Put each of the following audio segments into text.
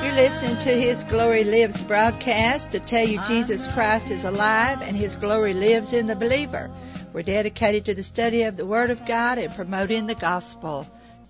You're listening to His Glory Lives broadcast to tell you Jesus Christ is alive and His glory lives in the believer. We're dedicated to the study of the Word of God and promoting the gospel.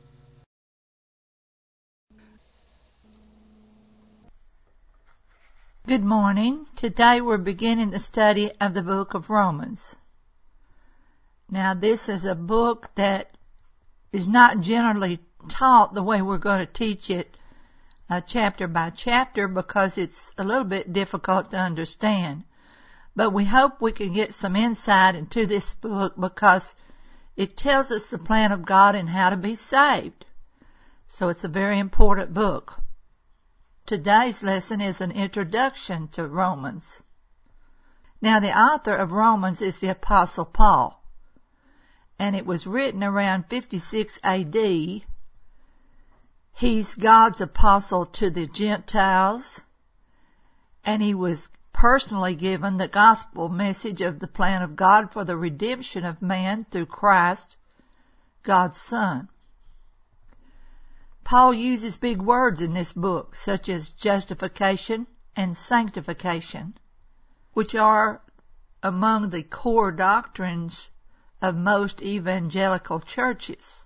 Good morning. Today we're beginning the study of the book of Romans. Now this is a book that is not generally taught the way we're going to teach it chapter by chapter because it's a little bit difficult to understand. But we hope we can get some insight into this book because it tells us the plan of God and how to be saved. So it's a very important book. Today's lesson is an introduction to Romans. Now the author of Romans is the Apostle Paul, and it was written around 56 A.D., He's God's apostle to the Gentiles, and he was personally given the gospel message of the plan of God for the redemption of man through Christ, God's Son. Paul uses big words in this book, such as justification and sanctification, which are among the core doctrines of most evangelical churches.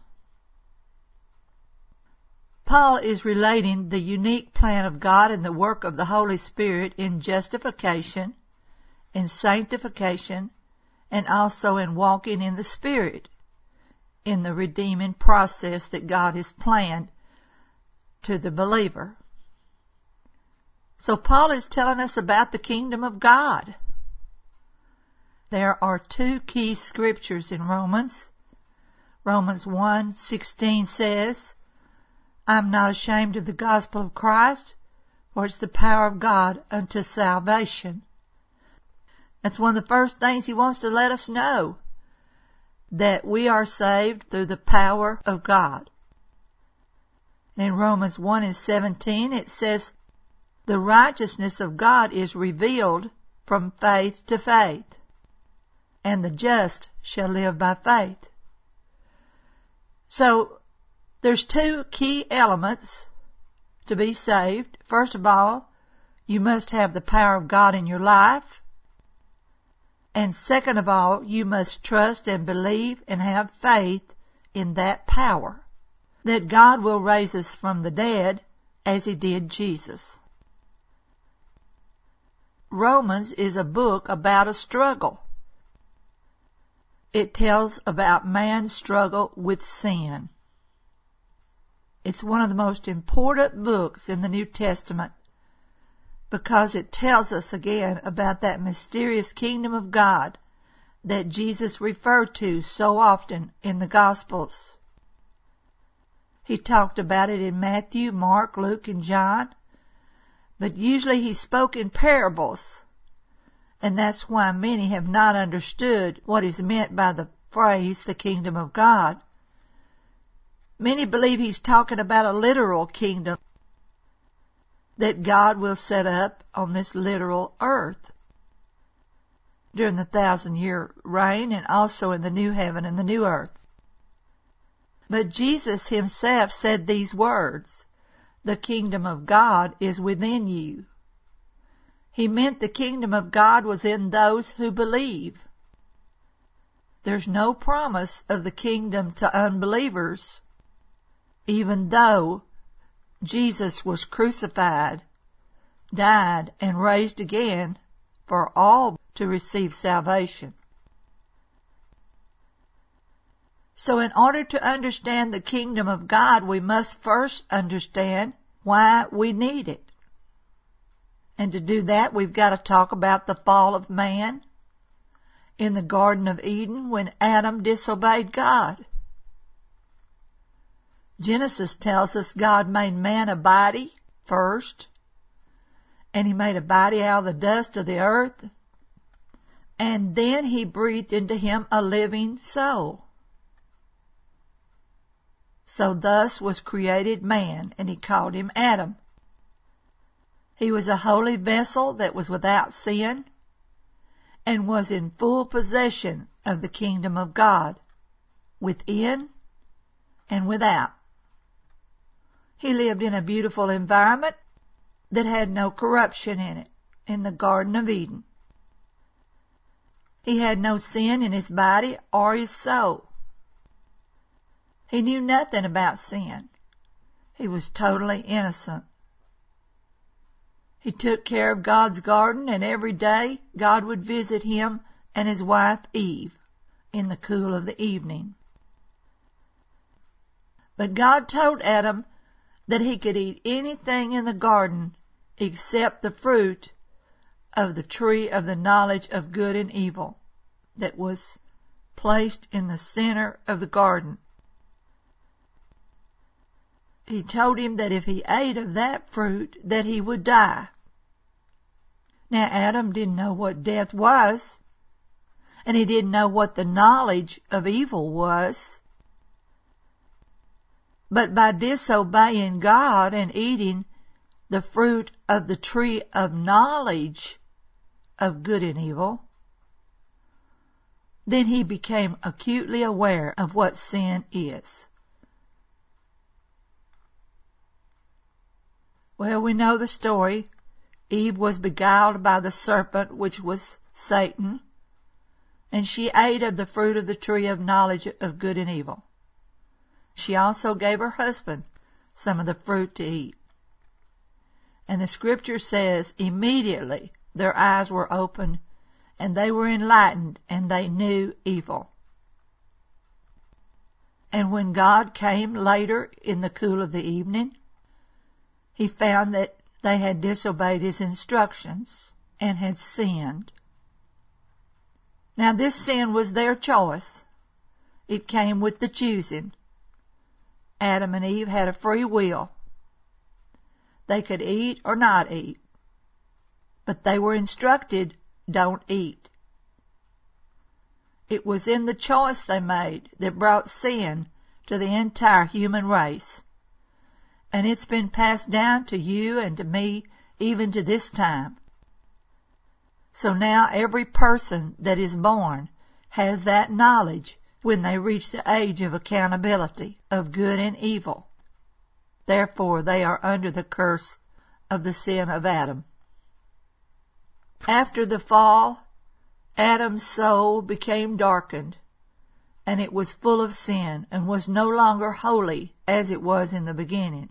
Paul is relating the unique plan of God and the work of the Holy Spirit in justification, in sanctification, and also in walking in the Spirit, in the redeeming process that God has planned to the believer. So Paul is telling us about the kingdom of God. There are two key scriptures in Romans. Romans 1:16 says, I'm not ashamed of the gospel of Christ, for it's the power of God unto salvation. That's one of the first things he wants to let us know, that we are saved through the power of God. In Romans 1:17 it says, the righteousness of God is revealed from faith to faith, and the just shall live by faith. So, there's two key elements to be saved. First of all, you must have the power of God in your life. And second of all, you must trust and believe and have faith in that power, that God will raise us from the dead as He did Jesus. Romans is a book about a struggle. It tells about man's struggle with sin. It's one of the most important books in the New Testament because it tells us again about that mysterious kingdom of God that Jesus referred to so often in the Gospels. He talked about it in Matthew, Mark, Luke, and John, but usually he spoke in parables, and that's why many have not understood what is meant by the phrase, the kingdom of God. Many believe he's talking about a literal kingdom that God will set up on this literal earth during the 1,000-year reign and also in the new heaven and the new earth. But Jesus himself said these words, the kingdom of God is within you. He meant the kingdom of God was in those who believe. There's no promise of the kingdom to unbelievers, even though Jesus was crucified, died, and raised again for all to receive salvation. So in order to understand the kingdom of God, we must first understand why we need it. And to do that, we've got to talk about the fall of man in the Garden of Eden when Adam disobeyed God. Genesis tells us God made man a body first, and He made a body out of the dust of the earth, and then He breathed into him a living soul. So thus was created man, and He called him Adam. He was a holy vessel that was without sin and was in full possession of the kingdom of God, within and without. He lived in a beautiful environment that had no corruption in it, in the Garden of Eden. He had no sin in his body or his soul. He knew nothing about sin. He was totally innocent. He took care of God's garden, and every day God would visit him and his wife Eve in the cool of the evening. But God told Adam that he could eat anything in the garden except the fruit of the tree of the knowledge of good and evil that was placed in the center of the garden. He told him that if he ate of that fruit, that he would die. Now, Adam didn't know what death was, and he didn't know what the knowledge of evil was. But by disobeying God and eating the fruit of the tree of knowledge of good and evil, then he became acutely aware of what sin is. Well, we know the story. Eve was beguiled by the serpent, which was Satan, and she ate of the fruit of the tree of knowledge of good and evil. She also gave her husband some of the fruit to eat. And the scripture says, immediately their eyes were opened, and they were enlightened, and they knew evil. And when God came later in the cool of the evening, he found that they had disobeyed his instructions and had sinned. Now this sin was their choice. It came with the choosing. Adam and Eve had a free will. They could eat or not eat. But they were instructed, don't eat. It was in the choice they made that brought sin to the entire human race. And it's been passed down to you and to me even to this time. So now every person that is born has that knowledge when they reach the age of accountability of good and evil. Therefore they are under the curse of the sin of Adam. After the fall, Adam's soul became darkened, and it was full of sin and was no longer holy as it was in the beginning.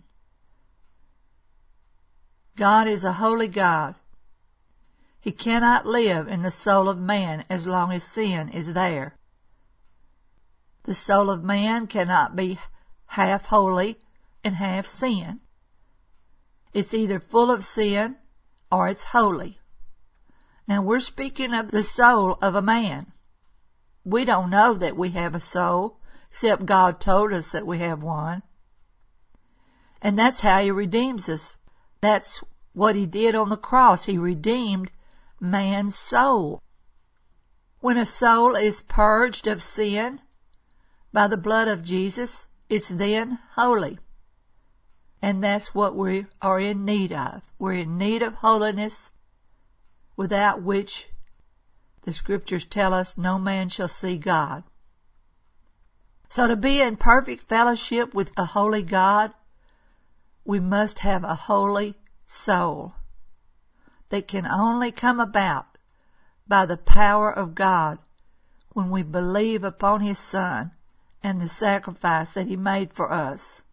God is a holy God. He cannot live in the soul of man as long as sin is there. The soul of man cannot be half holy and half sin. It's either full of sin or it's holy. Now we're speaking of the soul of a man. We don't know that we have a soul, except God told us that we have one. And that's how He redeems us. That's what He did on the cross. He redeemed man's soul. When a soul is purged of sin by the blood of Jesus, it's then holy. And that's what we are in need of. We're in need of holiness, without which the scriptures tell us no man shall see God. So to be in perfect fellowship with a holy God, we must have a holy soul that can only come about by the power of God when we believe upon His Son and the sacrifice that He made for us.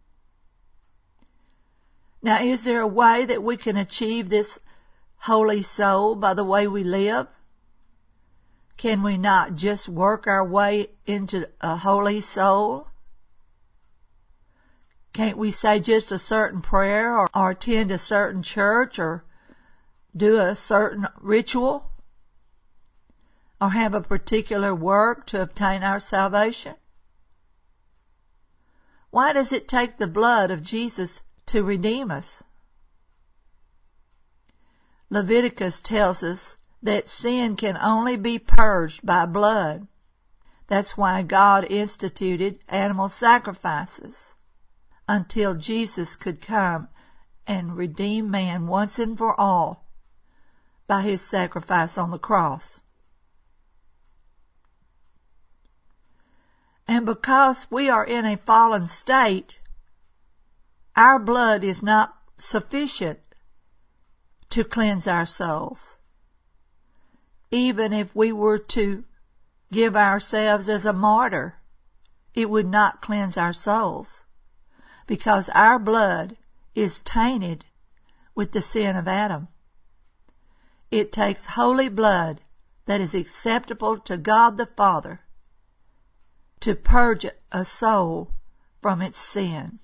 Now, is there a way that we can achieve this holy soul by the way we live? Can we not just work our way into a holy soul? Can't we say just a certain prayer or attend a certain church or do a certain ritual or have a particular work to obtain our salvation? Why does it take the blood of Jesus to redeem us? Leviticus tells us that sin can only be purged by blood. That's why God instituted animal sacrifices until Jesus could come and redeem man once and for all by His sacrifice on the cross. And because we are in a fallen state, our blood is not sufficient to cleanse our souls. Even if we were to give ourselves as a martyr, it would not cleanse our souls, because our blood is tainted with the sin of Adam. It takes holy blood that is acceptable to God the Father to purge a soul from its sin.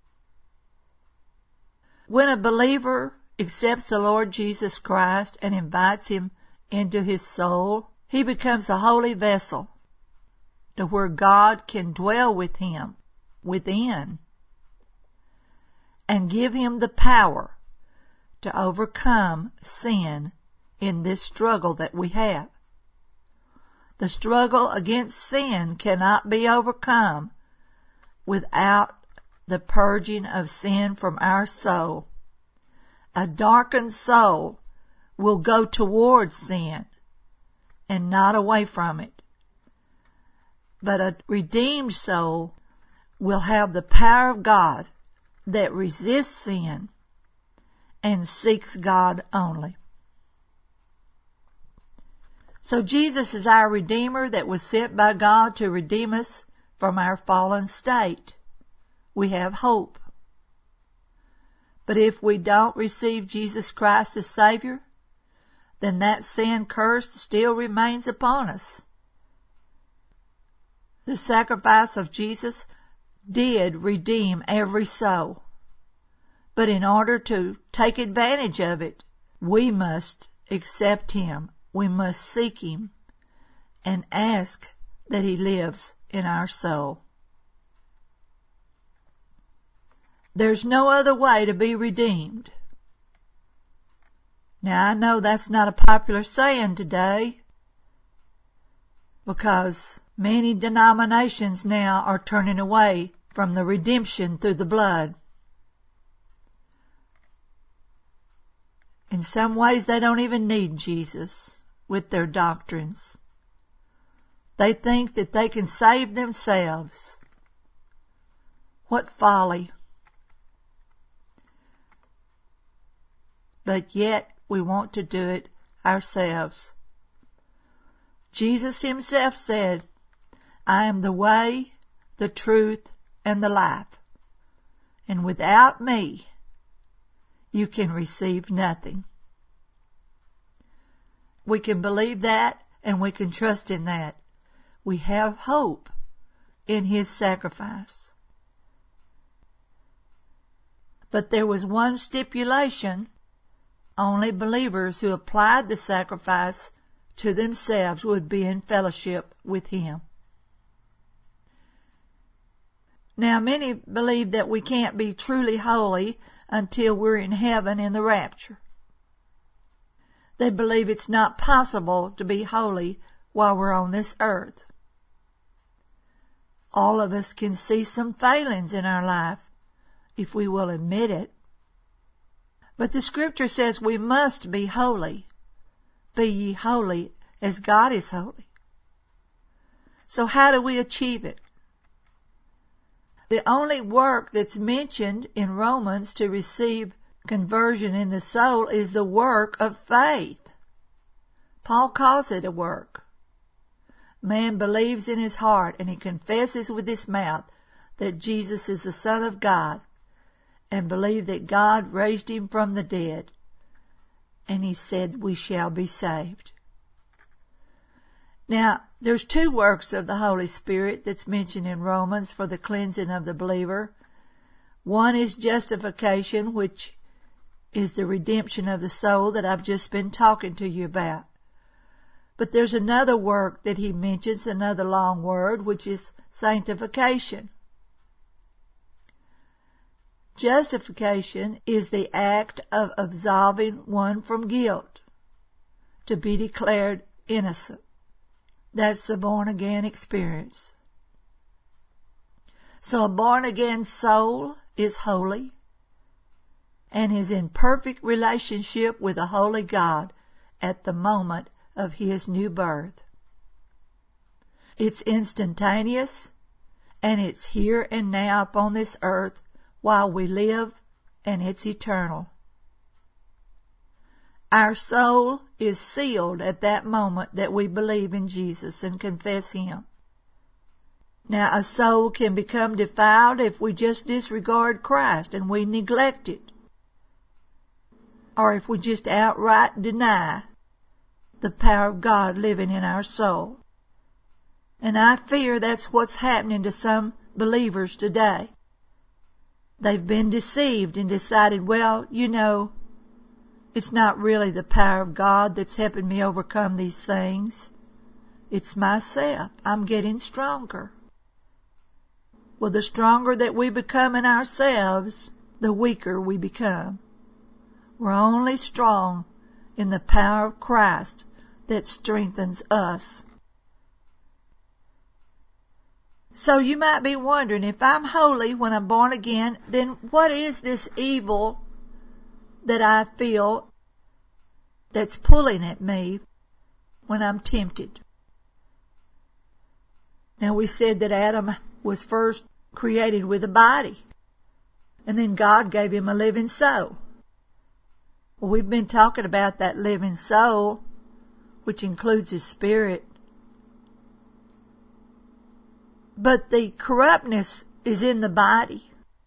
When a believer accepts the Lord Jesus Christ and invites Him into his soul, he becomes a holy vessel to where God can dwell with him within and give him the power to overcome sin in this struggle that we have. The struggle against sin cannot be overcome without the purging of sin from our soul. A darkened soul will go towards sin and not away from it. But a redeemed soul will have the power of God that resists sin and seeks God only. So Jesus is our Redeemer that was sent by God to redeem us from our fallen state. We have hope. But if we don't receive Jesus Christ as Savior, then that sin curse still remains upon us. The sacrifice of Jesus did redeem every soul. But in order to take advantage of it, we must accept Him. We must seek Him and ask that He lives in our soul. There's no other way to be redeemed. Now, I know that's not a popular saying today, because many denominations now are turning away from the redemption through the blood. In some ways, they don't even need Jesus with their doctrines. They think that they can save themselves. What folly! But yet we want to do it ourselves. Jesus Himself said, "I am the way, the truth, and the life, and without me you can receive nothing." We can believe that, and we can trust in that. We have hope in His sacrifice. But there was one stipulation. Only believers who applied the sacrifice to themselves would be in fellowship with Him. Now, many believe that we can't be truly holy until we're in heaven in the rapture. They believe it's not possible to be holy while we're on this earth. All of us can see some failings in our life, if we will admit it. But the Scripture says we must be holy. Be ye holy as God is holy. So how do we achieve it? The only work that's mentioned in Romans to receive conversion in the soul is the work of faith. Paul calls it a work. Man believes in his heart and he confesses with his mouth that Jesus is the Son of God, and believe that God raised Him from the dead. And he said, we shall be saved. Now, there's two works of the Holy Spirit that's mentioned in Romans for the cleansing of the believer. One is justification, which is the redemption of the soul that I've just been talking to you about. But there's another work that he mentions, another long word, which is sanctification. Justification is the act of absolving one from guilt, to be declared innocent. That's the born-again experience. So a born-again soul is holy and is in perfect relationship with a holy God at the moment of his new birth. It's instantaneous, and it's here and now upon this earth while we live, and it's eternal. Our soul is sealed at that moment that we believe in Jesus and confess Him. Now, a soul can become defiled if we just disregard Christ and we neglect it, or if we just outright deny the power of God living in our soul. And I fear that's what's happening to some believers today. They've been deceived and decided, well, it's not really the power of God that's helping me overcome these things. It's myself. I'm getting stronger. Well, the stronger that we become in ourselves, the weaker we become. We're only strong in the power of Christ that strengthens us. So you might be wondering, if I'm holy when I'm born again, then what is this evil that I feel that's pulling at me when I'm tempted? Now, we said that Adam was first created with a body, and then God gave him a living soul. Well, we've been talking about that living soul, which includes his spirit. But the corruptness is in the body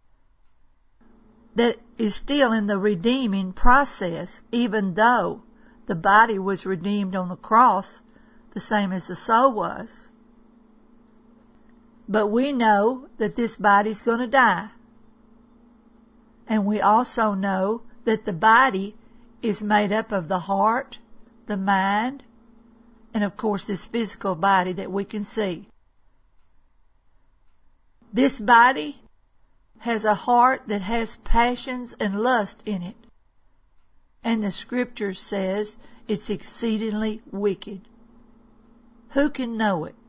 that is still in the redeeming process, even though the body was redeemed on the cross the same as the soul was. But we know that this body's going to die. And we also know that the body is made up of the heart, the mind, and of course this physical body that we can see. This body has a heart that has passions and lust in it. And the scripture says it's exceedingly wicked. Who can know it?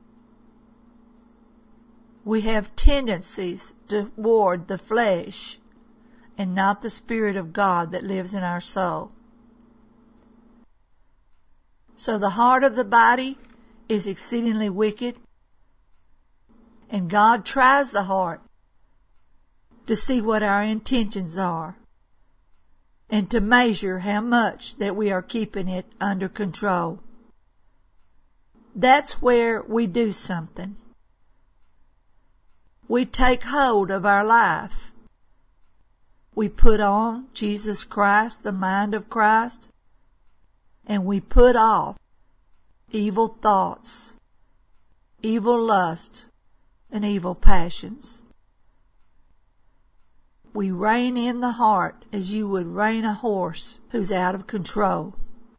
We have tendencies toward the flesh and not the Spirit of God that lives in our soul. So the heart of the body is exceedingly wicked, and God tries the heart to see what our intentions are and to measure how much that we are keeping it under control. That's where we do something. We take hold of our life. We put on Jesus Christ, the mind of Christ, and we put off evil thoughts, evil lust, and evil passions. We rein in the heart as you would rein a horse who's out of control.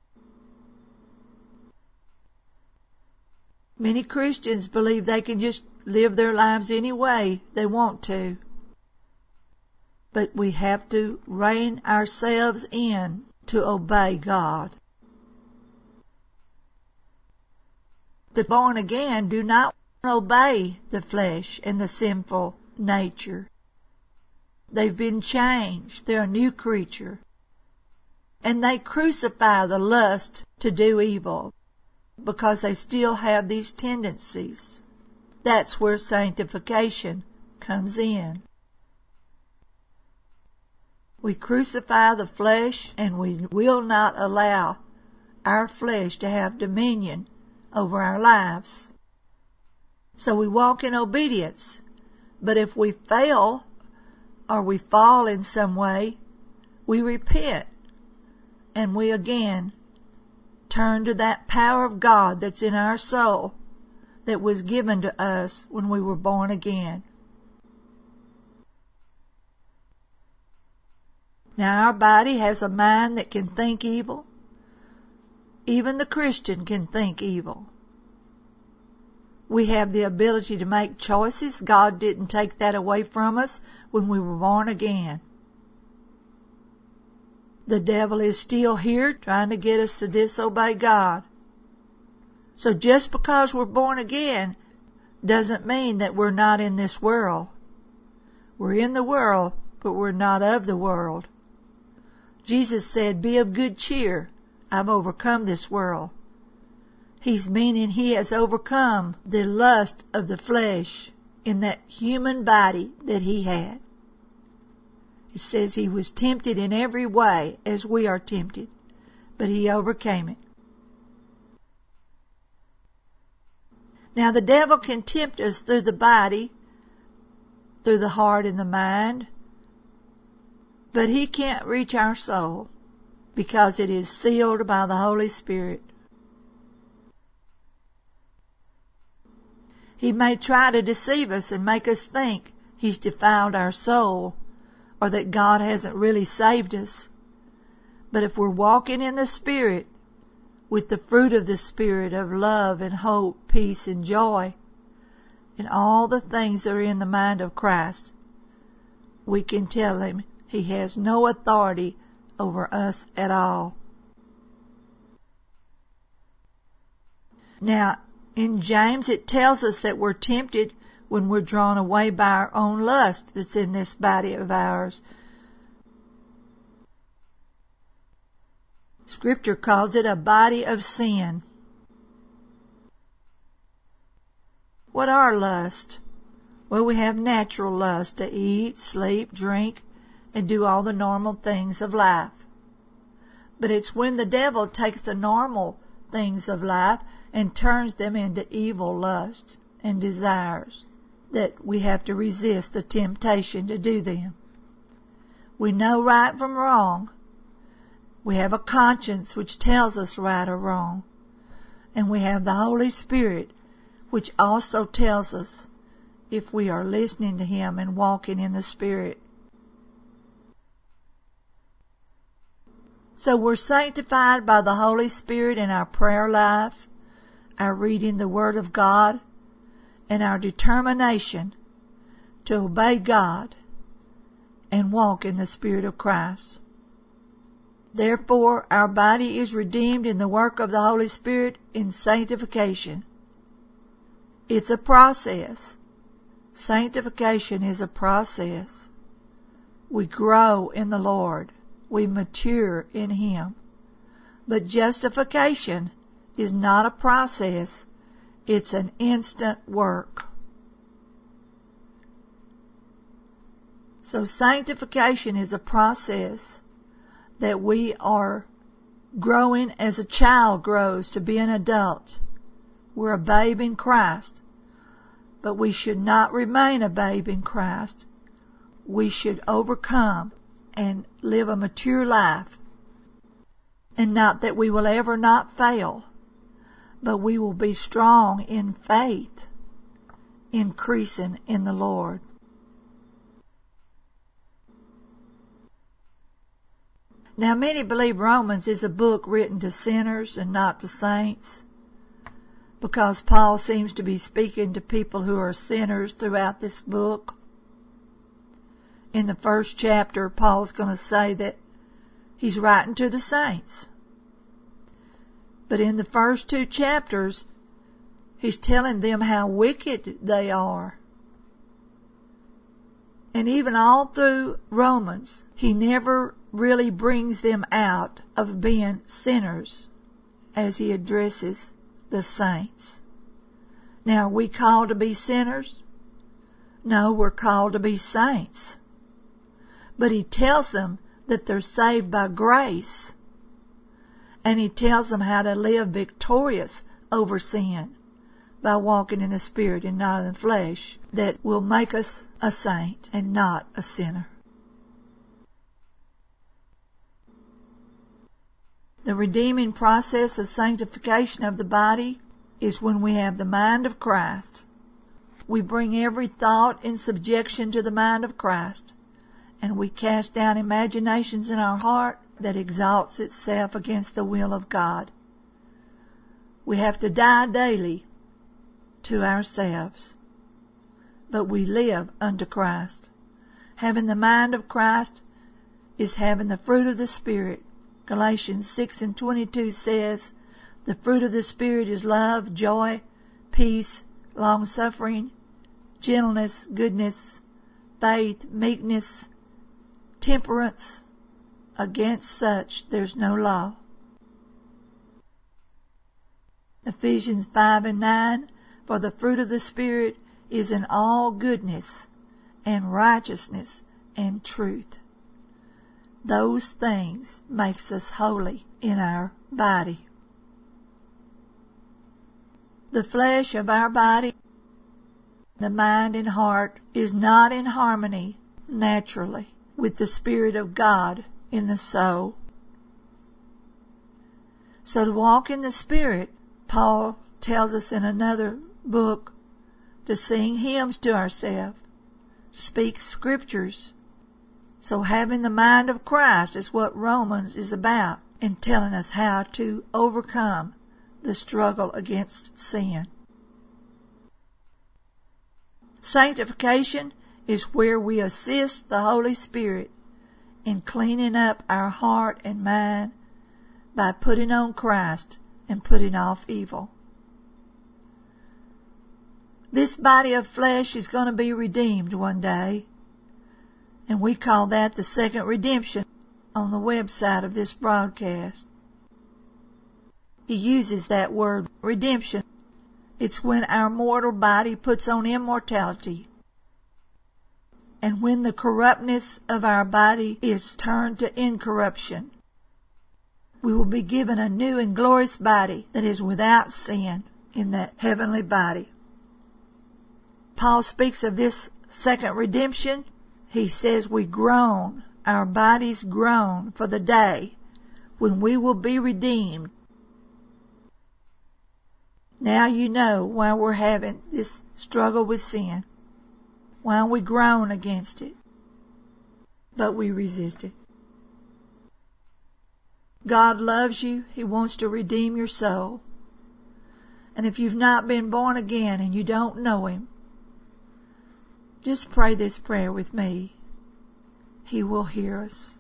Many Christians believe they can just live their lives any way they want to. But we have to rein ourselves in to obey God. The born again do not obey the flesh and the sinful nature. They've been changed. They're a new creature. And they crucify the lust to do evil because they still have these tendencies. That's where sanctification comes in. We crucify the flesh, and we will not allow our flesh to have dominion over our lives. So we walk in obedience. But if we fail or we fall in some way, we repent, and we again turn to that power of God that's in our soul that was given to us when we were born again. Now, our body has a mind that can think evil. Even the Christian can think evil. We have the ability to make choices. God didn't take that away from us when we were born again. The devil is still here trying to get us to disobey God. So just because we're born again doesn't mean that we're not in this world. We're in the world, but we're not of the world. Jesus said, "Be of good cheer. I've overcome this world." He's meaning he has overcome the lust of the flesh in that human body that he had. It says he was tempted in every way as we are tempted, but he overcame it. Now the devil can tempt us through the body, through the heart and the mind, but he can't reach our soul because it is sealed by the Holy Spirit. He may try to deceive us and make us think he's defiled our soul or that God hasn't really saved us. But if we're walking in the Spirit with the fruit of the Spirit of love and hope, peace and joy, and all the things that are in the mind of Christ, we can tell him he has no authority over us at all. Now, in James, it tells us that we're tempted when we're drawn away by our own lust that's in this body of ours. Scripture calls it a body of sin. What are lust? Well, we have natural lust to eat, sleep, drink, and do all the normal things of life. But it's when the devil takes the normal things of life and turns them into evil lusts and desires that we have to resist the temptation to do them. We know right from wrong. We have a conscience which tells us right or wrong. And we have the Holy Spirit which also tells us if we are listening to Him and walking in the Spirit. So we're sanctified by the Holy Spirit in our prayer life, our reading the Word of God, and our determination to obey God and walk in the Spirit of Christ. Therefore, our body is redeemed in the work of the Holy Spirit in sanctification. It's a process. Sanctification is a process. We grow in the Lord. We mature in Him. But justification is not a process. It's an instant work. So sanctification is a process that we are growing as a child grows to be an adult. We're a babe in Christ. But we should not remain a babe in Christ. We should overcome and live a mature life. And not that we will ever not fail, but we will be strong in faith, increasing in the Lord. Now, many believe Romans is a book written to sinners and not to saints, because Paul seems to be speaking to people who are sinners throughout this book. In the first chapter, Paul's going to say that he's writing to the saints. But in the first 2 chapters, he's telling them how wicked they are. And even all through Romans, he never really brings them out of being sinners as he addresses the saints. Now, are we called to be sinners? No, we're called to be saints. But he tells them that they're saved by grace. And he tells them how to live victorious over sin by walking in the Spirit and not in the flesh, that will make us a saint and not a sinner. The redeeming process of sanctification of the body is when we have the mind of Christ. We bring every thought in subjection to the mind of Christ, and we cast down imaginations in our heart that exalts itself against the will of God. We have to die daily to ourselves, but we live unto Christ. Having the mind of Christ is having the fruit of the Spirit. Galatians 6:22 says, the fruit of the Spirit is love, joy, peace, long-suffering, gentleness, goodness, faith, meekness, temperance. Against such there's no law. Ephesians 5:9, for the fruit of the Spirit is in all goodness and righteousness and truth. those things makes us holy in our body. The flesh of our body, the mind and heart, is not in harmony naturally with the Spirit of God in the soul. So to walk in the Spirit, Paul tells us in another book to sing hymns to ourselves, speak scriptures. So having the mind of Christ is what Romans is about in telling us how to overcome the struggle against sin. Sanctification is where we assist the Holy Spirit in cleaning up our heart and mind by putting on Christ and putting off evil. This body of flesh is going to be redeemed one day, and we call that the second redemption on the website of this broadcast. He uses that word redemption. It's when our mortal body puts on immortality, and when the corruptness of our body is turned to incorruption. We will be given a new and glorious body that is without sin in that heavenly body. Paul speaks of this second redemption. He says we groan, our bodies groan for the day when we will be redeemed. Now you know why we're having this struggle with sin, why we groan against it, but we resist it. God loves you. He wants to redeem your soul. And if you've not been born again and you don't know Him, just pray this prayer with me. He will hear us.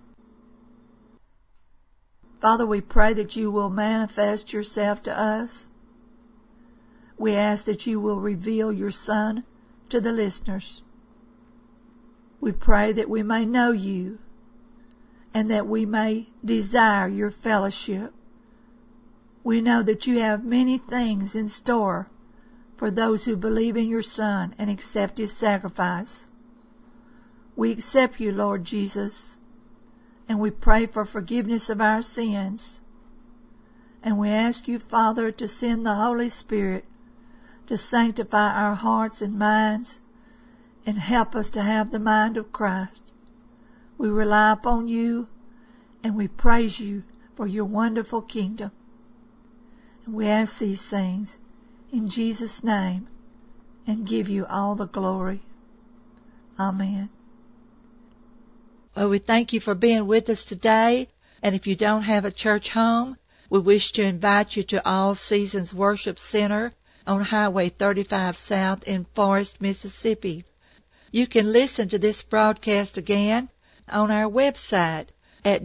Father, we pray that you will manifest yourself to us. We ask that you will reveal your Son to the listeners. We pray that we may know you and that we may desire your fellowship. We know that you have many things in store for those who believe in your Son and accept His sacrifice. We accept you, Lord Jesus, and we pray for forgiveness of our sins. And we ask you, Father, to send the Holy Spirit to sanctify our hearts and minds and help us to have the mind of Christ. We rely upon you and we praise you for your wonderful kingdom. And we ask these things in Jesus' name and give you all the glory. Amen. Well, we thank you for being with us today. And if you don't have a church home, we wish to invite you to All Seasons Worship Center on Highway 35 South in Forest, Mississippi. You can listen to this broadcast again on our website at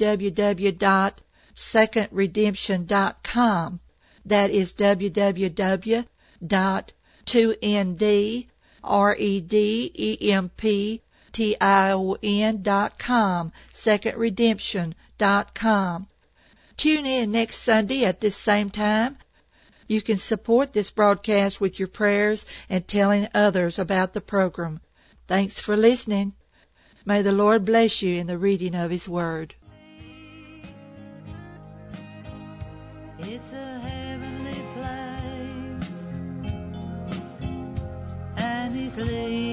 www.secondredemption.com. That is www.2ndredemption.com, secondredemption.com. Tune in next Sunday at this same time. You can support this broadcast with your prayers and telling others about the program. Thanks for listening. May the Lord bless you in the reading of His Word. It's a heavenly place, and He's leading